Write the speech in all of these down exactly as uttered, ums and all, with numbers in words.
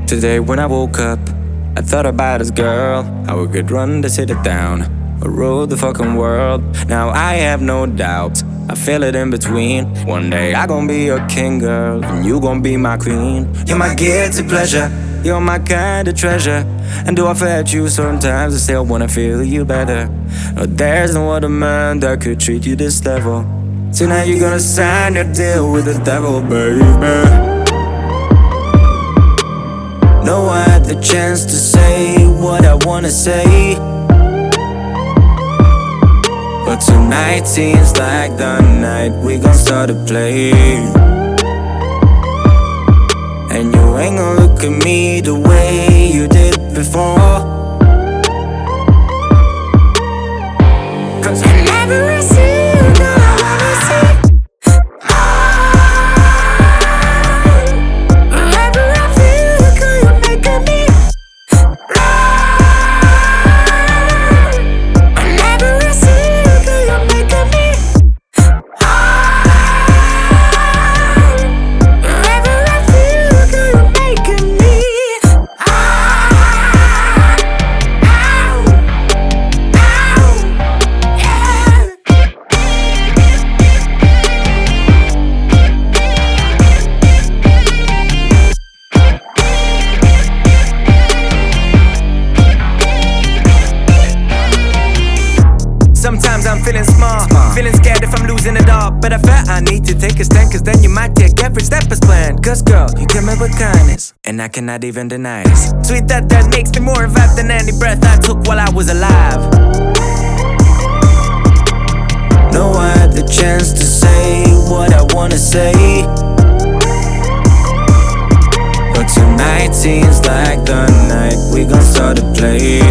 Today when I woke up, I thought about this girl, how we could run to sit it down or rule the fucking world. Now I have no doubt, I feel it in between. One day I gon' be your king, girl, and you gon' be my queen. You're my guilty pleasure, you're my kind of treasure. And do I forget you sometimes, I still wanna feel you better. No, there's no other man that could treat you this level. Tonight you're gonna sign your deal with the devil, baby. No, I had the chance to say what I wanna say, but tonight seems like the night we gon' start to play. And you ain't gon' look at me the way you did before, 'cause whenever I see you, girl, I wanna see. Sometimes I'm feeling small, small, feeling scared if I'm losing it all. But I felt I need to take a stand, cause then you might take every step as planned. Cause girl, you came me with kindness, and I cannot even deny this. Sweet that that makes me more alive than any breath I took while I was alive. No, I had the chance to say what I wanna say, but tonight seems like the night we gon' start to play.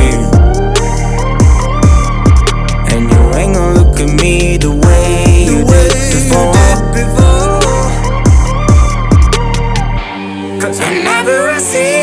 And you ain't gon' look at me the way you did before, 'cause whenever I see